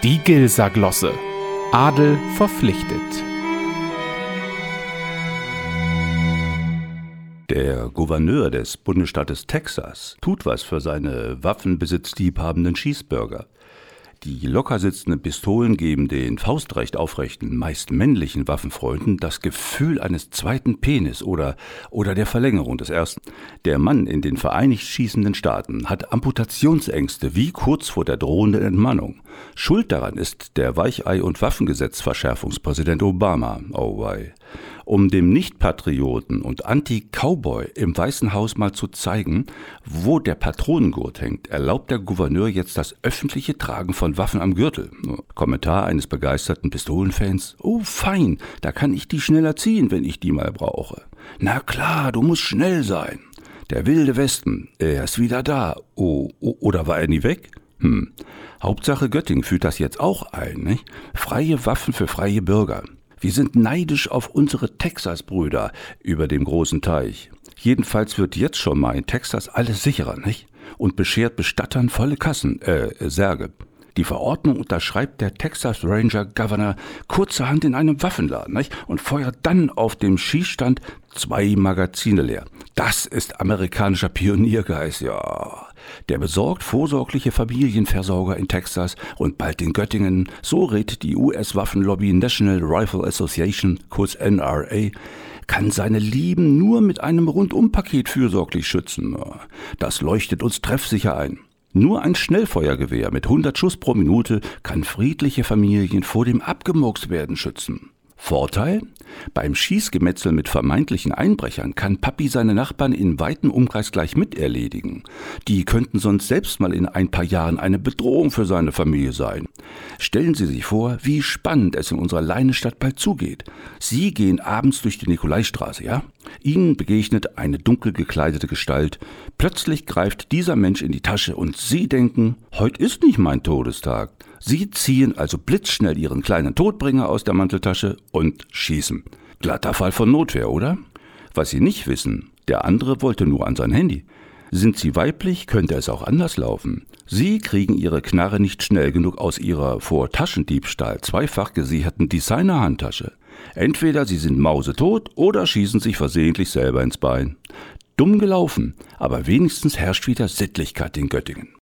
Die Gilsa-Glosse. Adel verpflichtet. Der Gouverneur des Bundesstaates Texas tut was für seine waffenbesitzliebhabenden Schießbürger. Die locker sitzenden Pistolen geben den faustrecht aufrechten, meist männlichen Waffenfreunden das Gefühl eines zweiten Penis oder der Verlängerung des ersten. Der Mann in den Vereinigt schießenden Staaten hat Amputationsängste wie kurz vor der drohenden Entmannung. Schuld daran ist der Weichei- und Waffengesetzverschärfungspräsident Obama. Oh wei. Um dem Nicht-Patrioten und Anti-Cowboy im Weißen Haus mal zu zeigen, wo der Patronengurt hängt, erlaubt der Gouverneur jetzt das öffentliche Tragen von Waffen am Gürtel. Kommentar eines begeisterten Pistolenfans: Oh fein, da kann ich die schneller ziehen, wenn ich die mal brauche. Na klar, du musst schnell sein. Der wilde Westen, er ist wieder da. Oh, oder war er nie weg? Hauptsache Göttingen führt das jetzt auch ein, nicht? Freie Waffen für freie Bürger. Wir sind neidisch auf unsere Texas-Brüder über dem großen Teich. Jedenfalls wird jetzt schon mal in Texas alles sicherer, nicht? Und beschert Bestattern volle Kassen, Särge. Die Verordnung unterschreibt der Texas Ranger Governor kurzerhand in einem Waffenladen, nicht? Und feuert dann auf dem Schießstand 2 Magazine leer. Das ist amerikanischer Pioniergeist, ja. Der besorgt vorsorgliche Familienversorger in Texas und bald in Göttingen, so rät die US-Waffenlobby National Rifle Association, kurz NRA, kann seine Lieben nur mit einem Rundumpaket fürsorglich schützen. Das leuchtet uns treffsicher ein. Nur ein Schnellfeuergewehr mit 100 Schuss pro Minute kann friedliche Familien vor dem Abgemurkstwerden schützen. Vorteil? Beim Schießgemetzel mit vermeintlichen Einbrechern kann Papi seine Nachbarn in weitem Umkreis gleich miterledigen. Die könnten sonst selbst mal in ein paar Jahren eine Bedrohung für seine Familie sein. Stellen Sie sich vor, wie spannend es in unserer Leinestadt bald zugeht. Sie gehen abends durch die Nikolaistraße, ja? Ihnen begegnet eine dunkel gekleidete Gestalt. Plötzlich greift dieser Mensch in die Tasche und Sie denken, heute ist nicht mein Todestag. Sie ziehen also blitzschnell Ihren kleinen Todbringer aus der Manteltasche und schießen. Glatter Fall von Notwehr, oder? Was Sie nicht wissen, der andere wollte nur an sein Handy. Sind Sie weiblich, könnte es auch anders laufen. Sie kriegen Ihre Knarre nicht schnell genug aus Ihrer vor Taschendiebstahl zweifach gesicherten Designer-Handtasche. Entweder Sie sind mausetot oder schießen sich versehentlich selber ins Bein. Dumm gelaufen, aber wenigstens herrscht wieder Sittlichkeit in Göttingen.